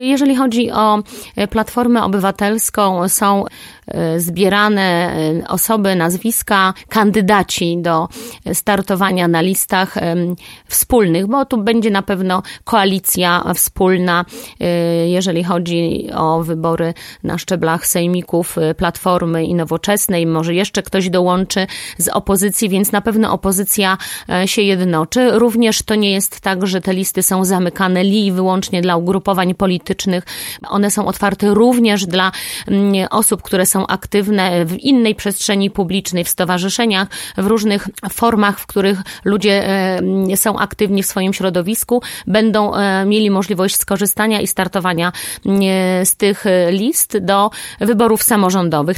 Jeżeli chodzi o Platformę Obywatelską, są zbierane osoby, nazwiska, kandydaci do startowania na listach wspólnych, bo tu będzie na pewno koalicja wspólna, jeżeli chodzi o wybory na szczeblach sejmików Platformy i Nowoczesnej. Może jeszcze ktoś dołączy z opozycji, więc na pewno opozycja się jednoczy. Również to nie jest tak, że te listy są zamykane i wyłącznie dla ugrupowań politycznych. One są otwarte również dla osób, które są aktywne w innej przestrzeni publicznej, w stowarzyszeniach, w różnych formach, w których ludzie są aktywni w swoim środowisku, będą mieli możliwość skorzystania i startowania z tych list do wyborów samorządowych.